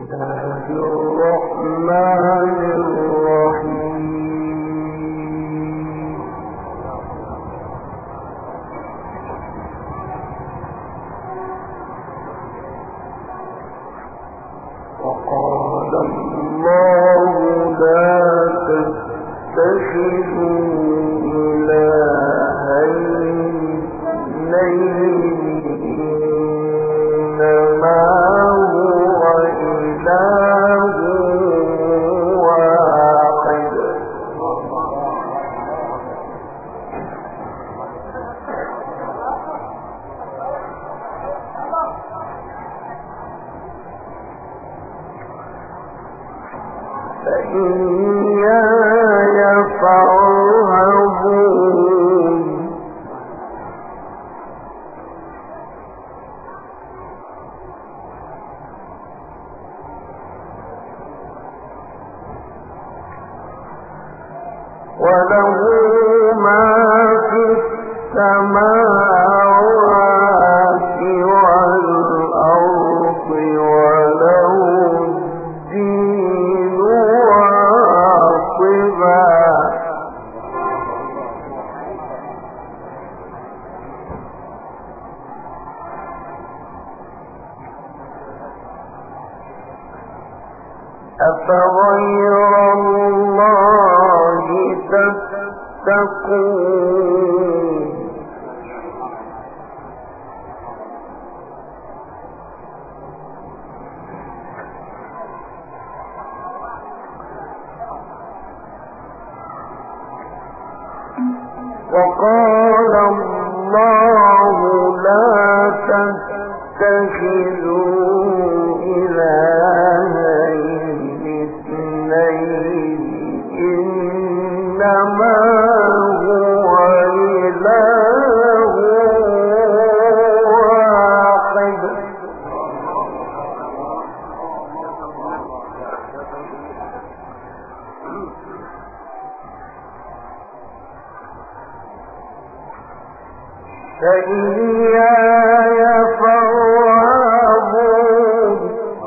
وله ما في السماوات والأرض وله الدين واصبا أفغير الله تتقون وقال الله لا تتخذوا إلهين اثنين إنما هو إله واحد فإياي فارهبون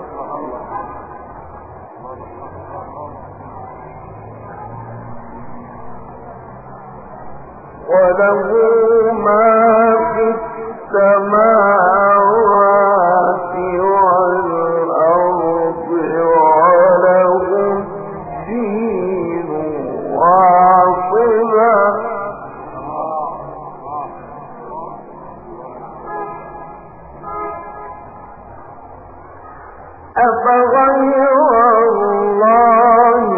وله ما في السماوات والأرض وله الدين واصبا أفغير الله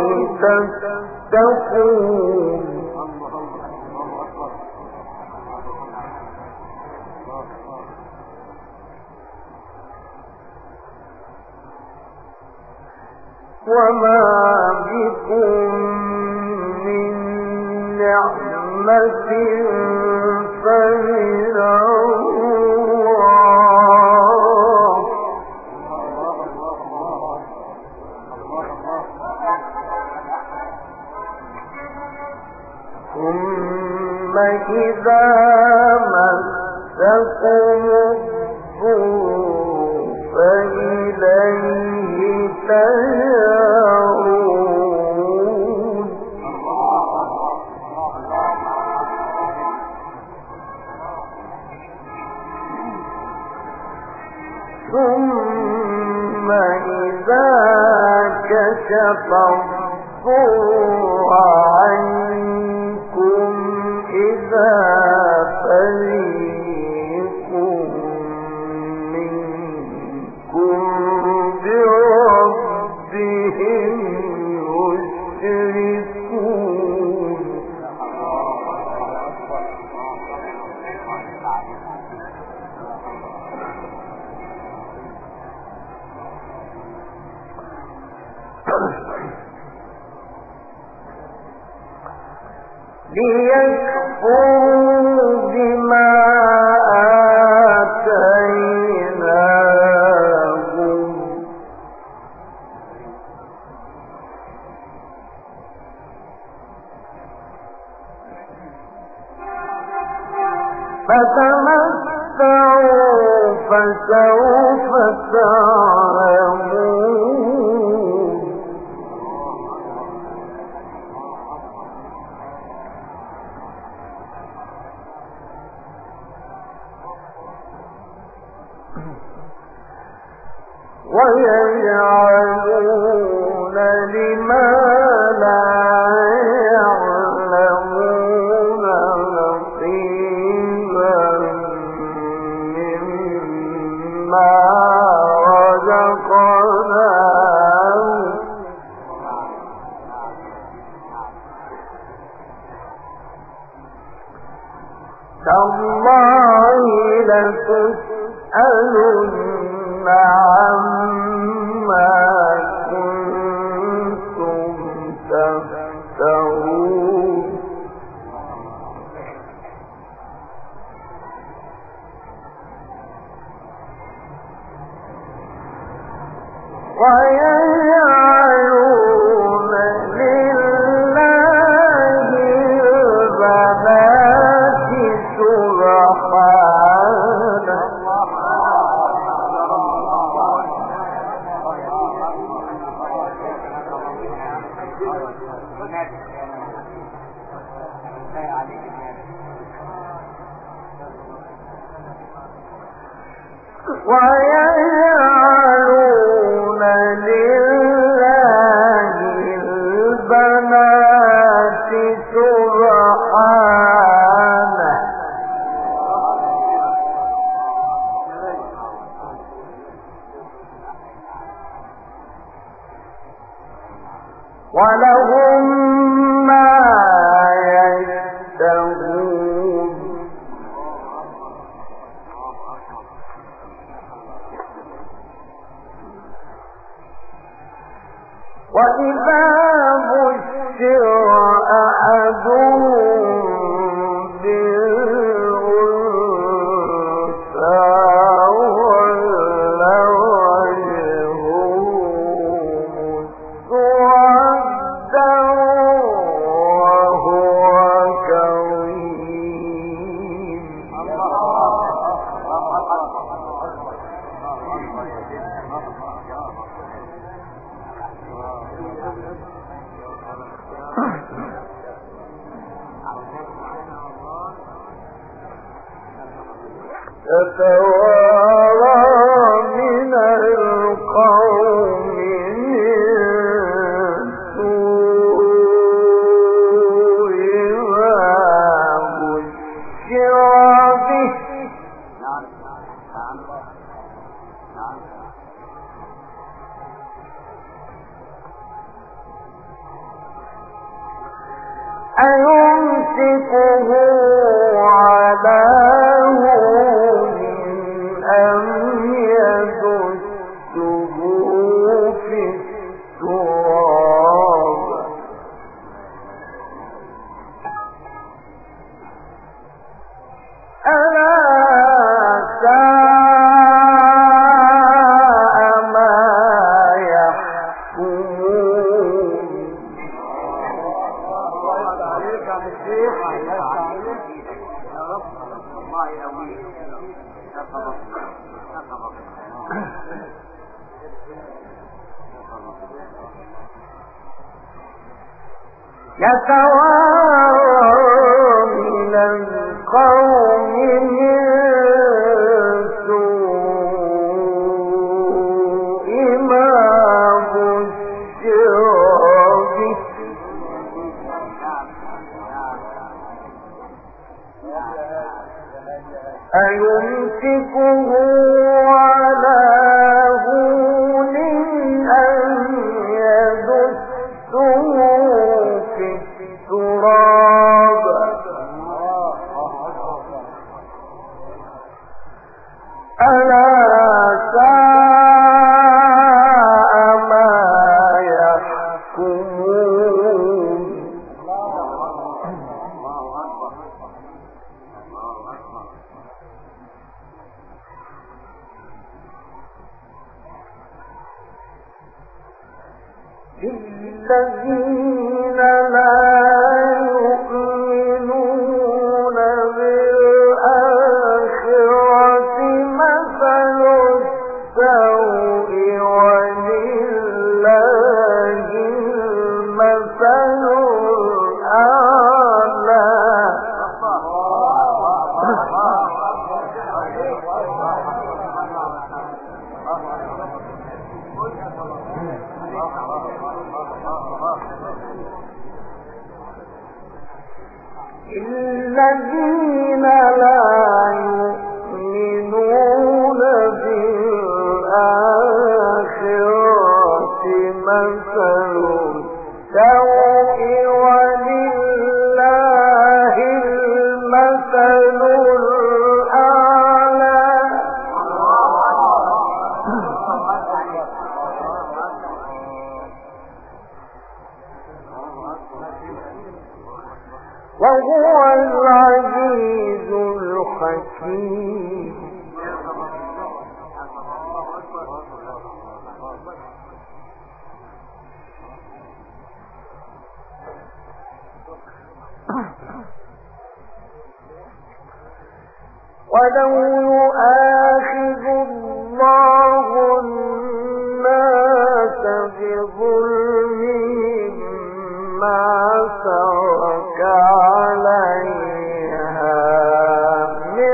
تتقون وما بكم من نعمة فمن الله ثم إذا مسكم الضر فإليه تجأرون ثم إذا كشف الضر عنكم إذا فريق منكم بربهم يشركون ليكفروا بما آتيناهم فتمتعوا فسوف تعلمون ويجعلون لما لا يعلمون نصيبا مما رزقناهم تالله لتسألن عما كنتم تفترون ويجعلون لله البنات سبحانه ويجعلون لله البنات سبحانه ولهم ما يشتهون وإذا بشر أحدهم بالأنثى ظل وجهه مسودا وهو كظيم يتوارى من القوم من سوء ما بشر به أيمسكه على هون أم يدسه في التراب ألا ساء ما يحكمون يتوارى من القوم من سوء ما بشر به أيمسكه على هون أم يدسه في التراب ألا ساء ما يحكمون الذين لا يؤمنون بالآخرة مثل السوء ولله المثل الأعلى الذين لا يؤمنون بالآخرة مثل السوء ولله المثل الأعلى وهو العزيز الحكيم. ولو يؤاخذ الله الناس بظلمهم ما ترك عليها من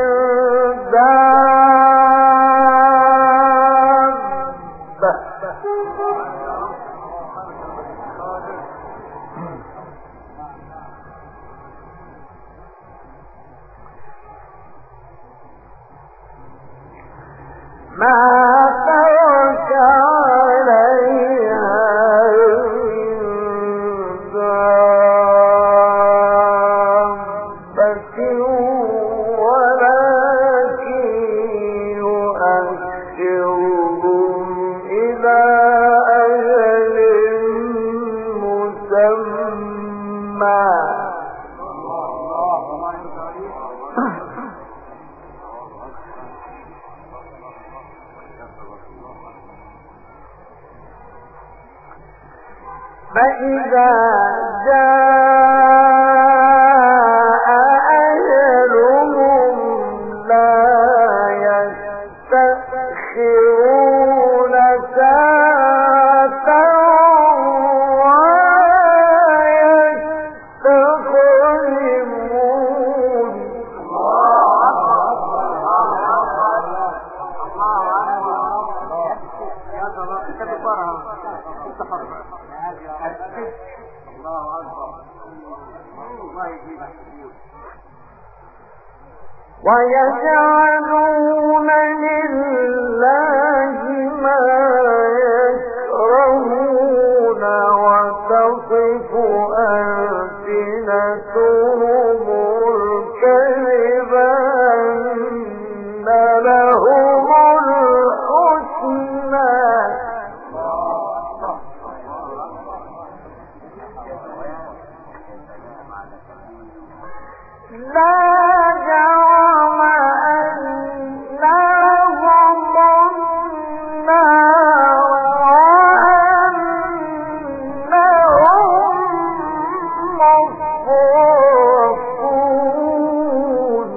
دابة ما ترك عليها من دابة ولكن يؤخرهم إلى أجل مسمى فإذا جاء أجلهم لا يستأخرون ساعة ولا يستقدمون. ويجعلون لله ما يكرهون وتصف ألسنتهم الكذب أن لهم الحسنى لا جرم أنهم النار وأنهم مفرطون.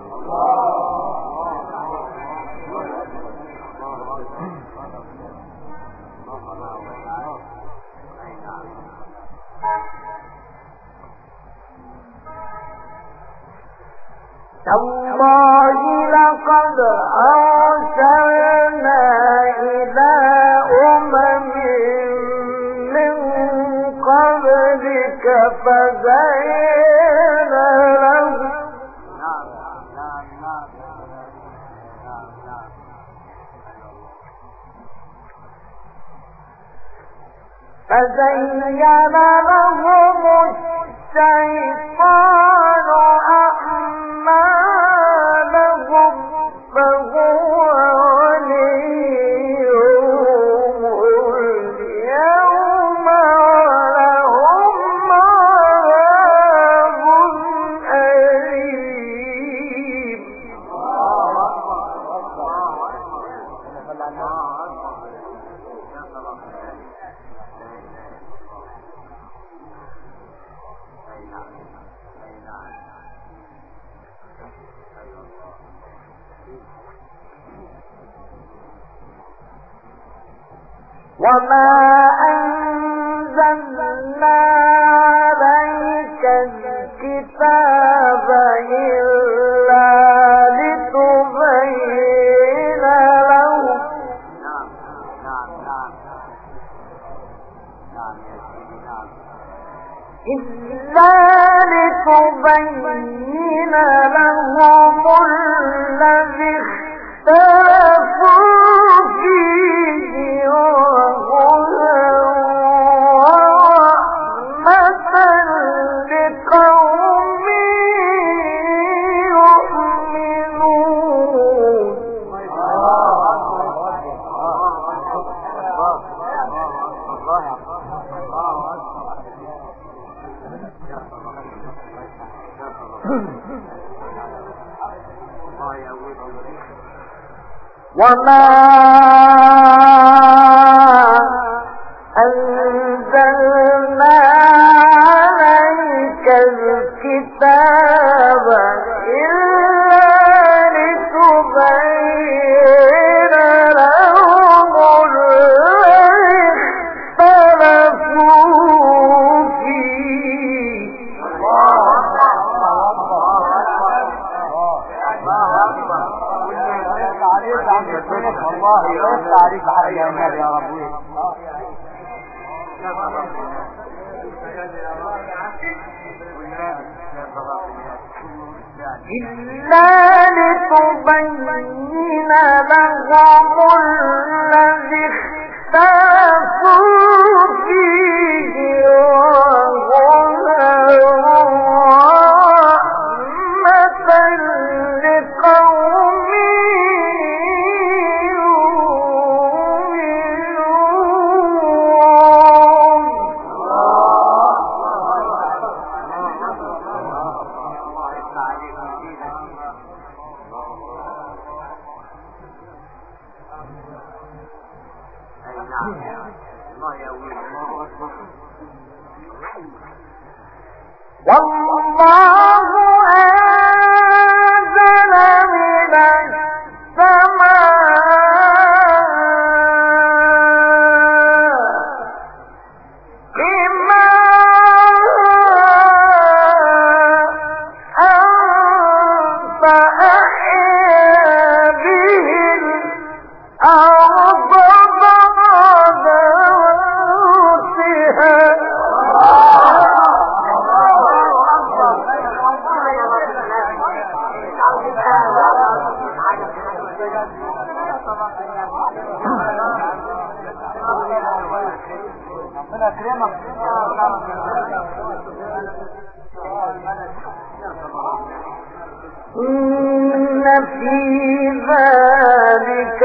تالله لقد أرسلنا إلى أمم من قبلك فزين لهم الشيطان أعمالهم فهو وليهم اليوم ولهم عذاب أليم. وما أنزلنا عليك الكتاب إلا لتبين لهم إلا لتبين لهم الذي اختلفوا فيه وهدى ورحمة لقوم يؤمنون. وما أنزلنا عليك الكتاب إلا لتبين لهم الذي اختلفوا فيه. والله يفتح عليك حق يا النبي يا رب. إلا لتبين لهم الذي اختلفوا فيه وهدى ورحمة لقوم والله أنزل من السماء ماء فأحيا به الأرض بعد موتها. إن في ذلك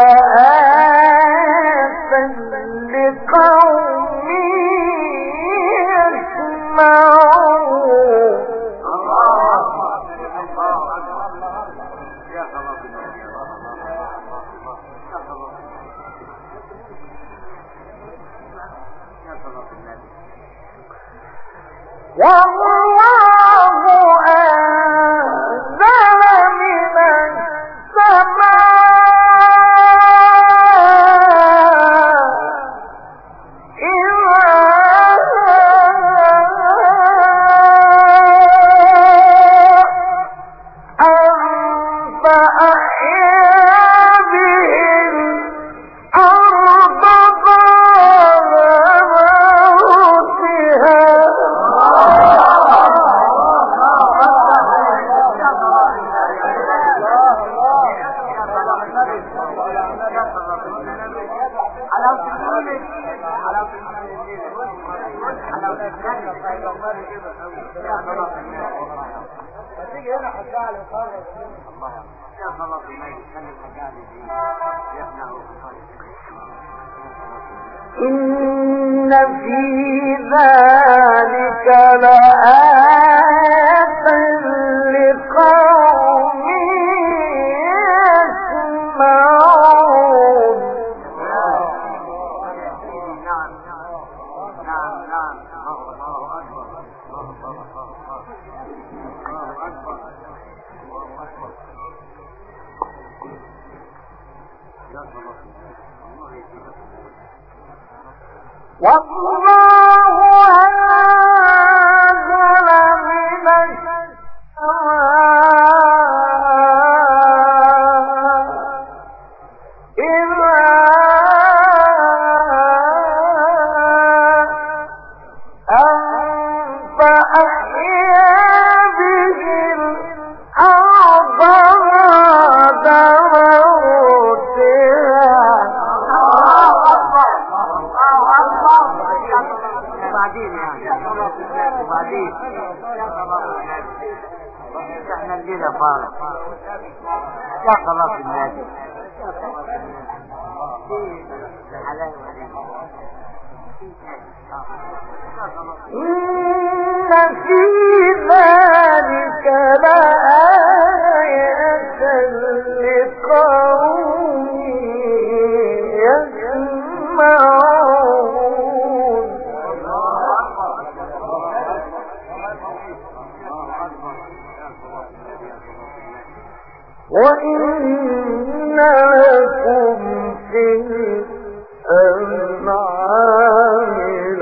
لآية لقوم يسمعون. والله أنزل من إن في ذلك لآية لقوم يسمعون. والله أنزل من السماء وبعدين يعني وبعدين احنا الليلة فارغ يا صلاة النبي إن في ذلك لآية لقوم يسمعون وإن لكم في الأنعام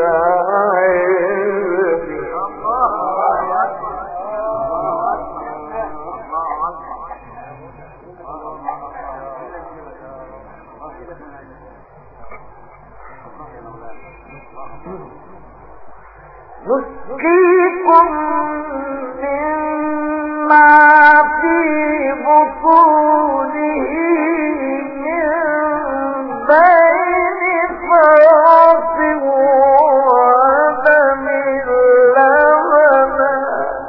نسقيكم مما في بطونه من بين فرث ودم لبنا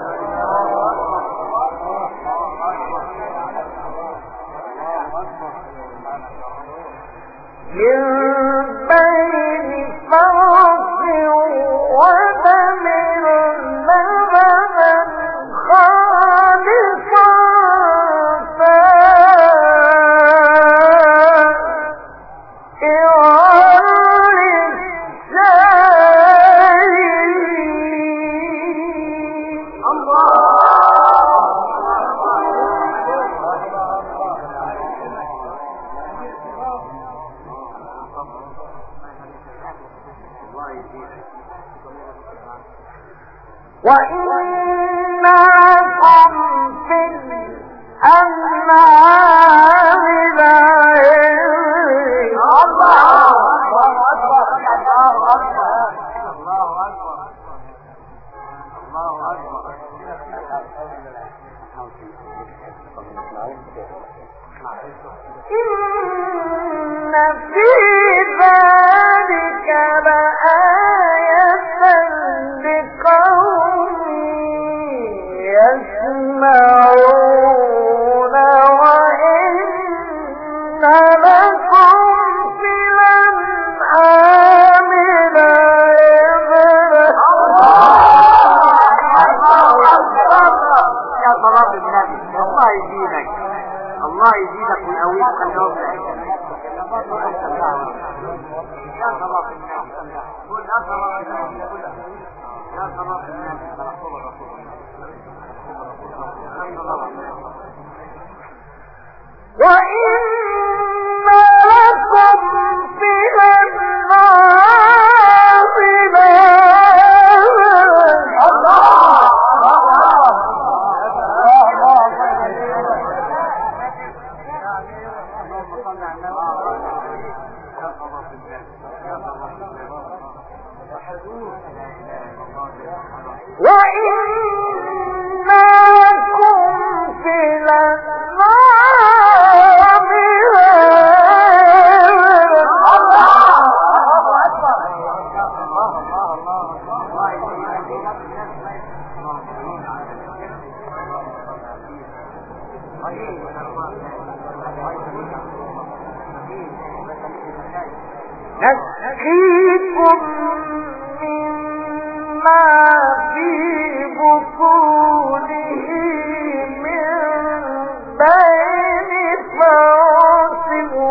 من بين فرث ودم لبنا خالصا وإن لكم في الأنعام لعبرة الله أكبر الله أكبر الله أكبر الله أكبر إن في ذلك لآية لقوم يسمعون وإن لكم في الأنعام لعبرة يا صلاة النبي الله يزيدك الله يزيدك ويقويك ويوفقك يا صلاة النبي قل يا صلاة النبي يا صلاة النبي رسول الرسول وإن لكم في الأنعام وإن لكم في الأنعام نسقيكم مما في بطونه من بين فرث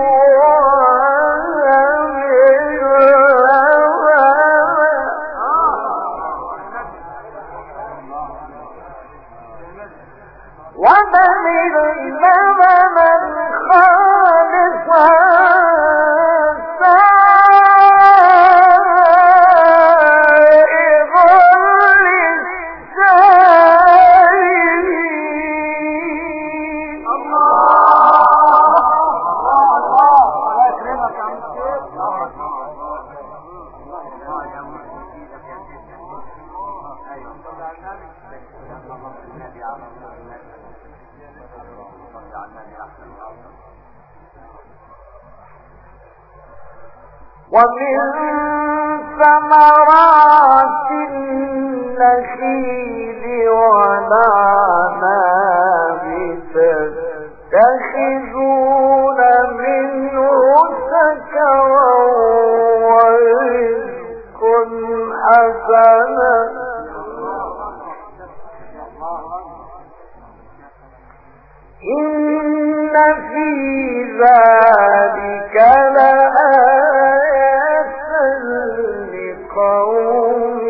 ودم لبنا خالصا ومن ثمرات النخيل والأعناب تتخذون منه سكرا ورزق حسنا إن في ذلك لآية لقوم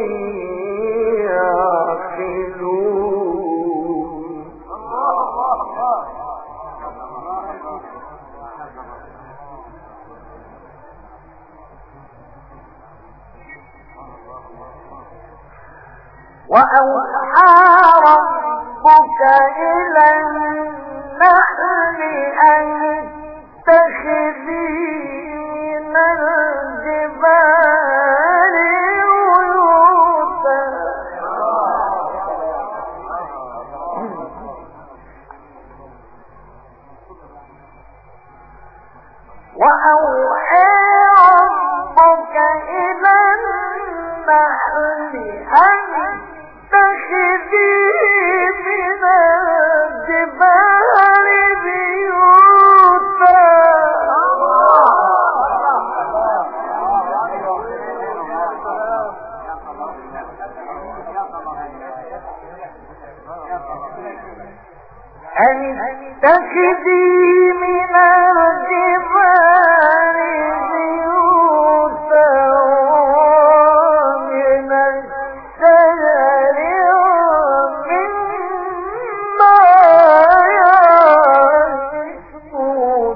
يعقلون وأوحى ربك إلى النحل أن اتخذي من الجبال بيوتا وأوحى ربك إلى النحل أن اتخذي من الجبال بيوتا أن اتخذي من الجبال بيوتا ومن الشجر ومما يعرشون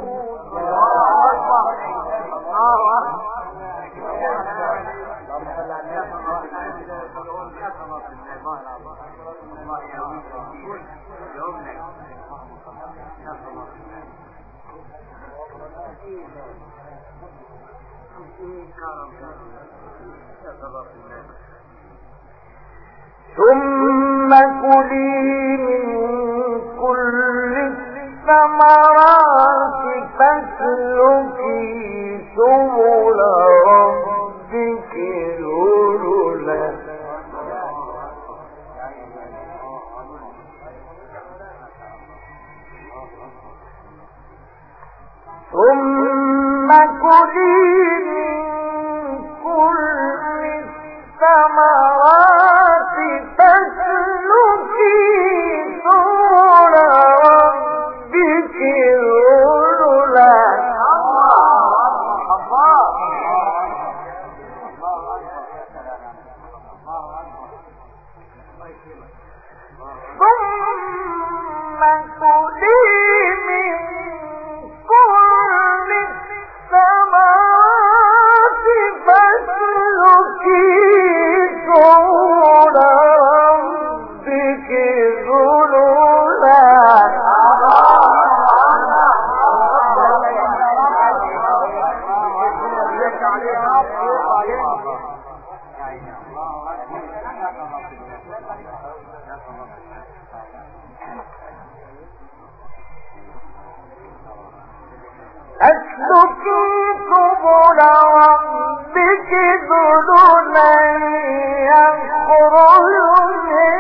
ثم كلي من كل الثمرات فاسلكي سبل ربك ذللا ثم كلي من كل الثمرات فاسلكي سبل ربك ذللا ثم كلي من كل الثمرات فاسلكي سبل ربك ذللا اسلكي سبل ربك ذللا يخرج من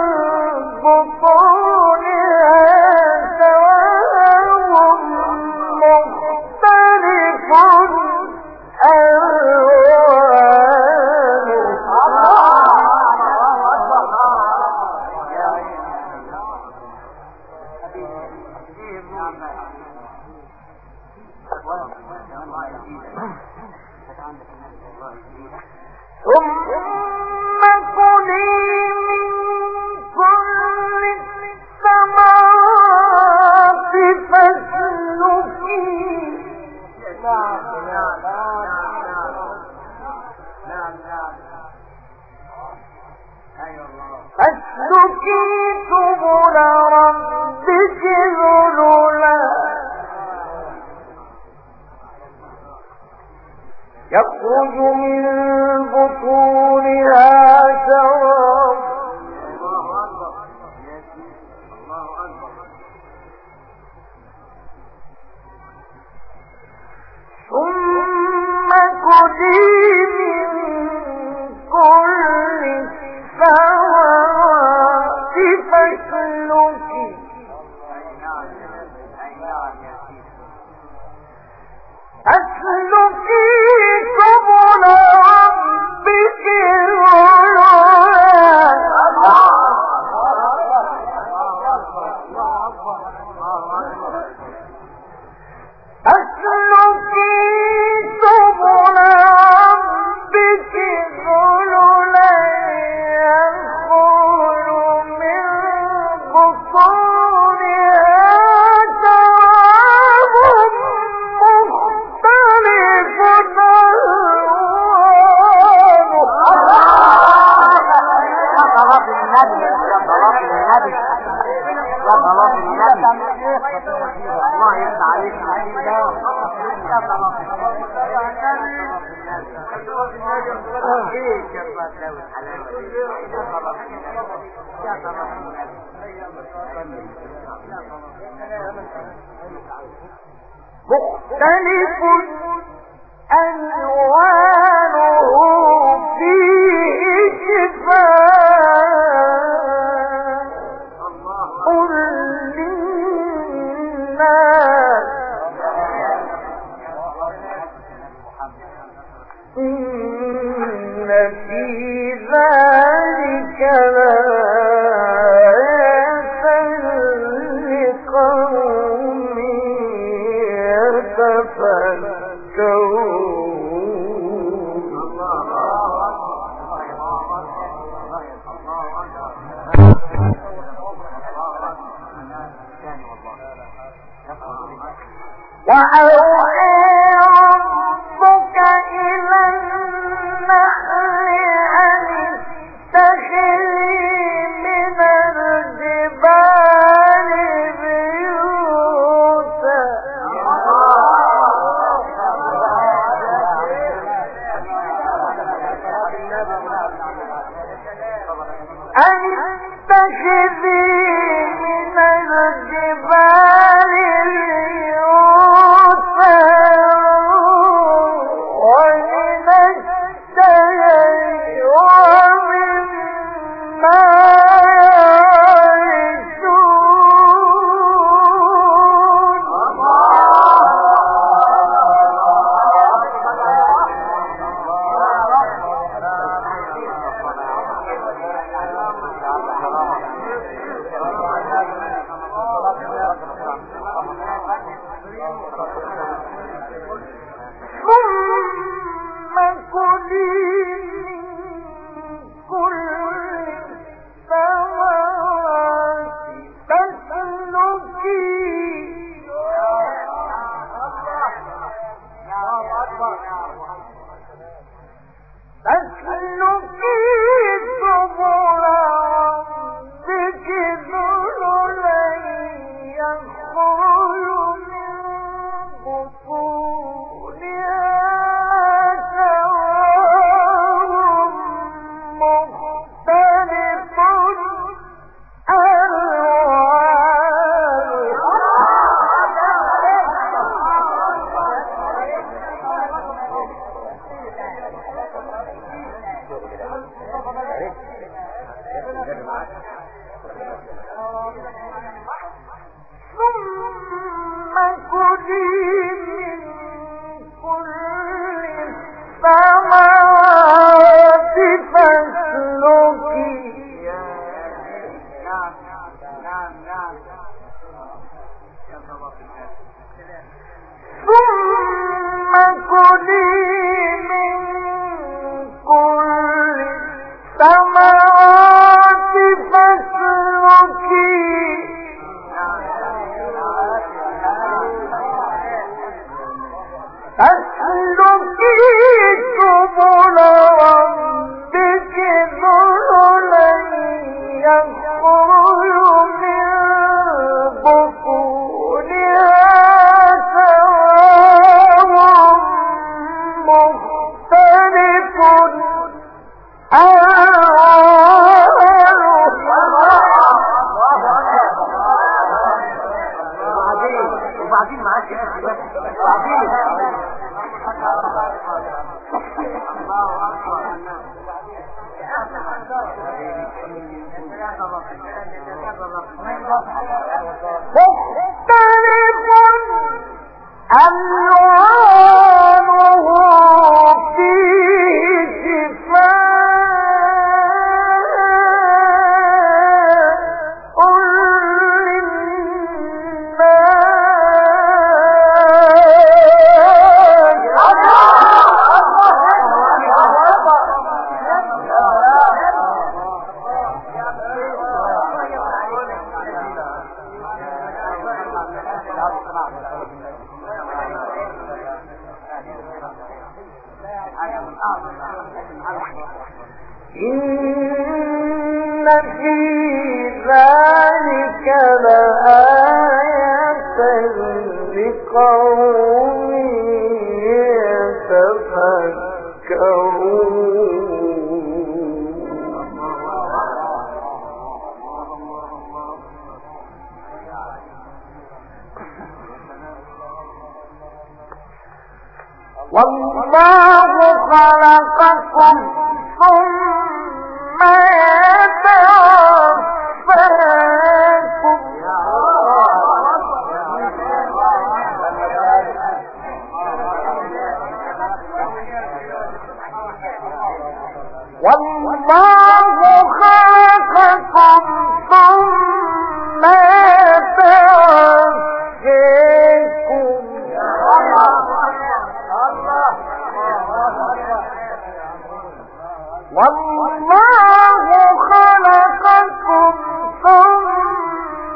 بطونها شراب مختلف ثم كلي من كل الثمرات فاسلكي سبل ربك ذللا يخرج من بطونها شراب ثم كلي من مختلف ألوانه فيه شفاء قل للناس إن في ذلك لآية لقوم يتفكرون. وأوحى ربك إلى النحل أن اتخذي من الجبال بيوتا ومن الشجر ومما ثم كلي من كل الثمرات تسلكي سبل ربك ذللا يخرج من بطونها شراب مختلف ثم كلي من كل الثمرات فاسلكي ثم كلي من كل الثمرات فاسلكي سبل ربك ذللا يخرج من بطونها شراب مختلف وبعدين معاك مختلف ألوانه فيه شفاء قل إن في ذلك لآية لقوم يتفكرون. والله خلقكم ثم يتوفاكم والله خلقكم ثم يتوفاكم والله خلقكم ثم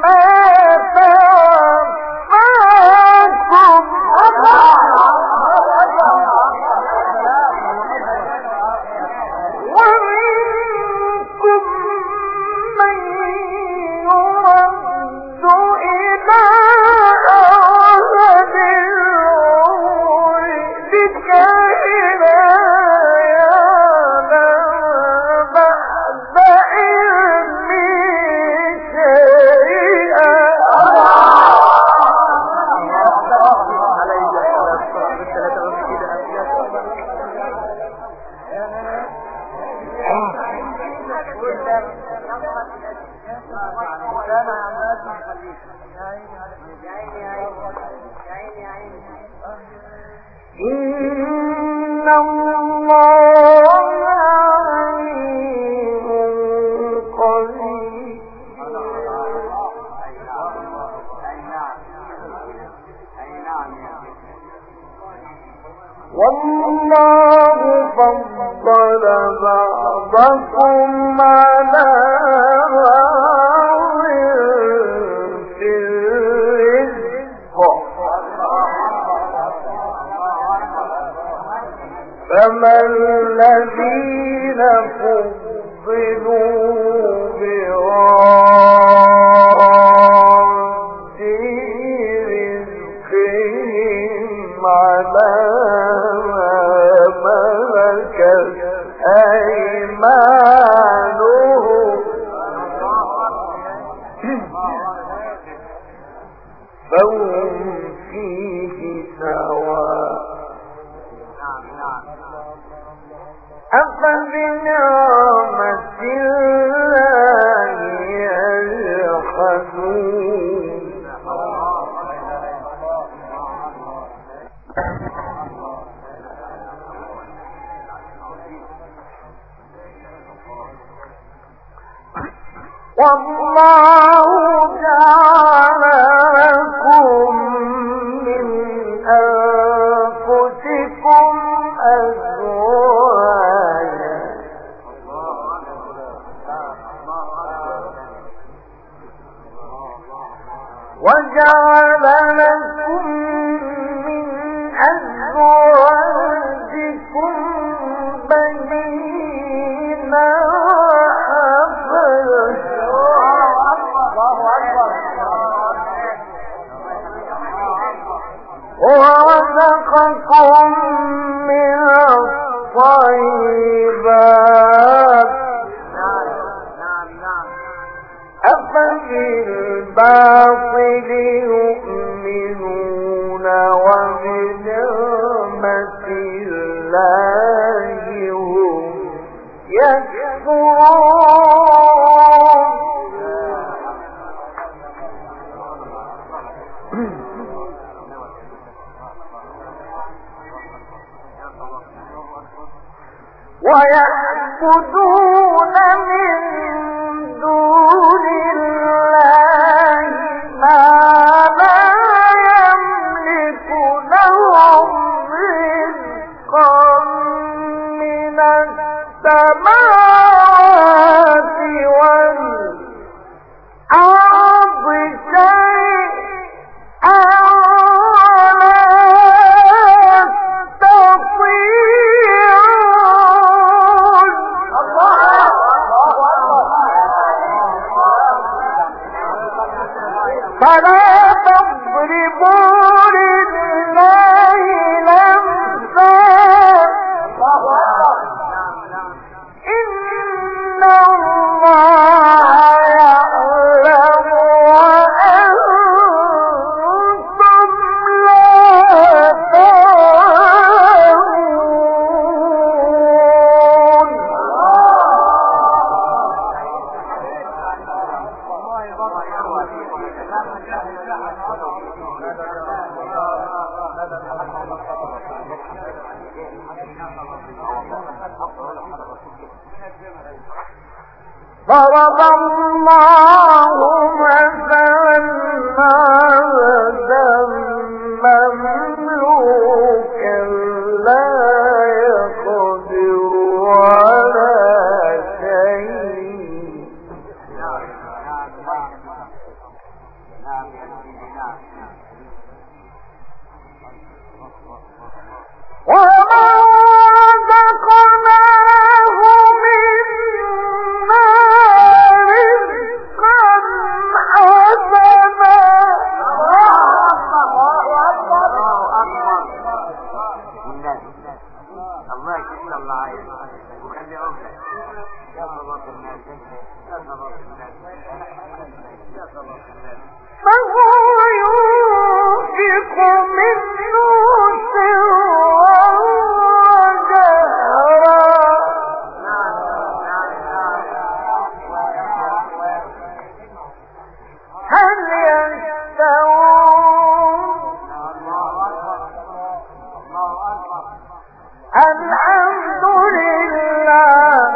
يتوفاكم ومنكم من يرد إلى أرذل العمر لكي لا يعلم بعد علم شيئا. إن الله عليم قدير. والله فضل بعضكم على بعض في الرزق فما الذين فضلوا براد رزقهم على ما ملكت أيمانهم فهم فيه سواء. أفبنعمة الله يجحدون. والله جعل لكم من أنفسكم أزواجا وجعل لكم من أزواجكم بنين ورزقكم من الطيبات أفبالباطل يؤمنون وبنعمة الله هم يكفرون. ويعبدون من دون الله ما لا يملك لهم رزقا من السماوات والأرض شيئا ولا يستطيعون. فلا تضربوا لله الأمثال ضرب الله مثلا عبدا مملوكا لا يقدر على شيء وما رزقناه منا رزقا حسنا الله يكفي الله عايز وخلي عمرك يا صلاة الناس يا صلاة الناس يا صلاة الناس فهو ينفق منه سرا وجهرا هل يستوون الحمد لله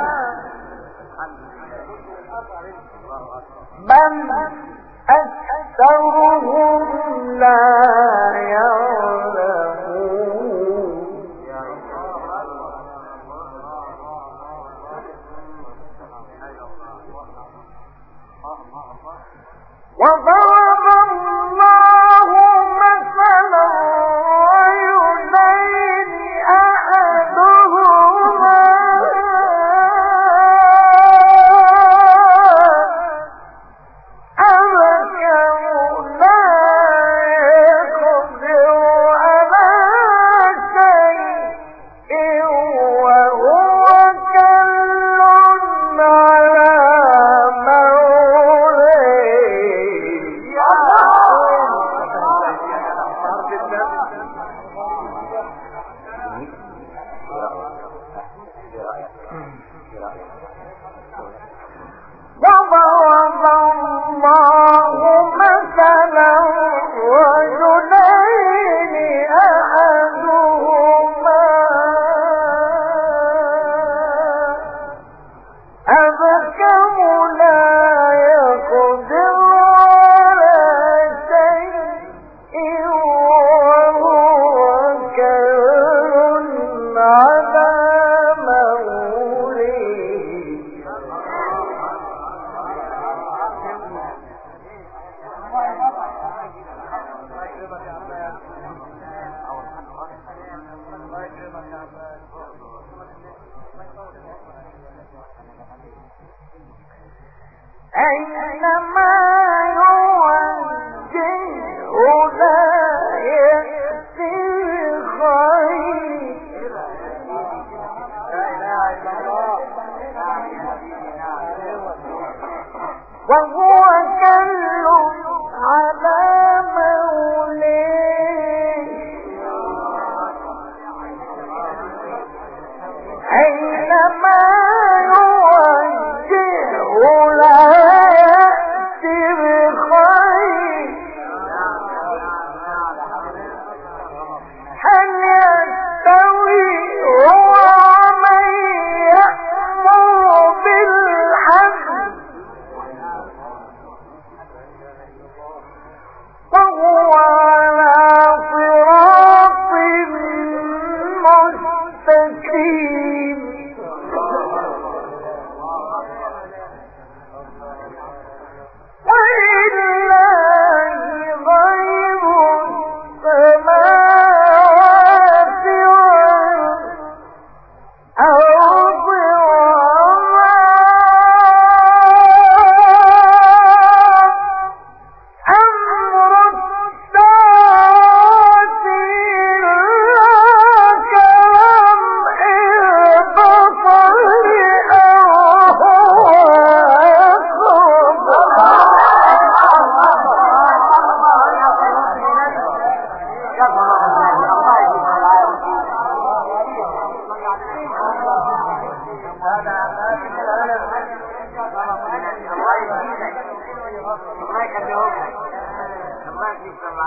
بل أكثرهم لا يعلمون وضرب الله مثلا رجلين أحدهما أبكم لا يقدر على شيء وهو كل على وضرب الله مثلا رجلين أحدهما أبكم لا يقدر على شيء وهو كل على موليه أينما يوجهه لا يأتي خير وهو كل على موليه أينما يوجهه لا يأتي بخير هل يستوي هو ومن يأمر بالعدل وهو على صراط مستقيم ولله غيب السماوات والأرض وما أمر الساعة إلا كلمح البصر أو هو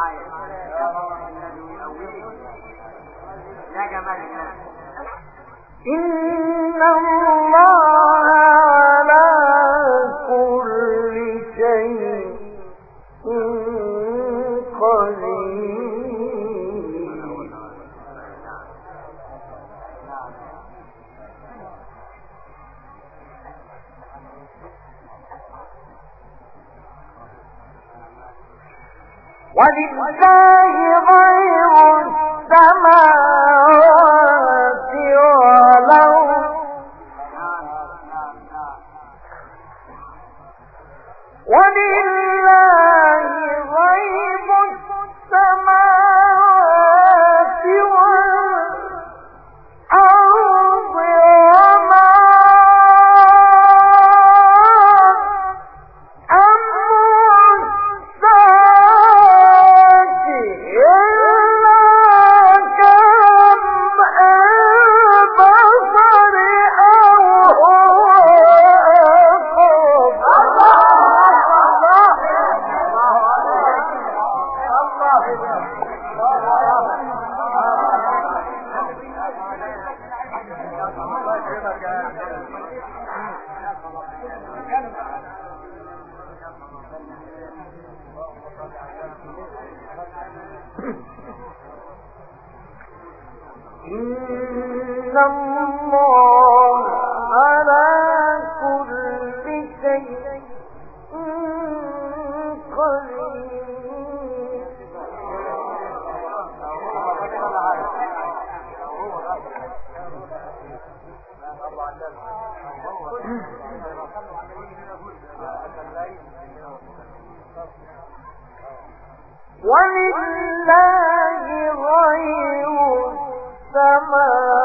يا جمال الناس إن الله على كل شيء قدير. ولله غير السماوات والأرض ولله غيب السماوات والأرض وما أمر الساعة إلا كلمح البصر أو هو أقرب. إن الله على كل شيء قدير. ولله غير السماوات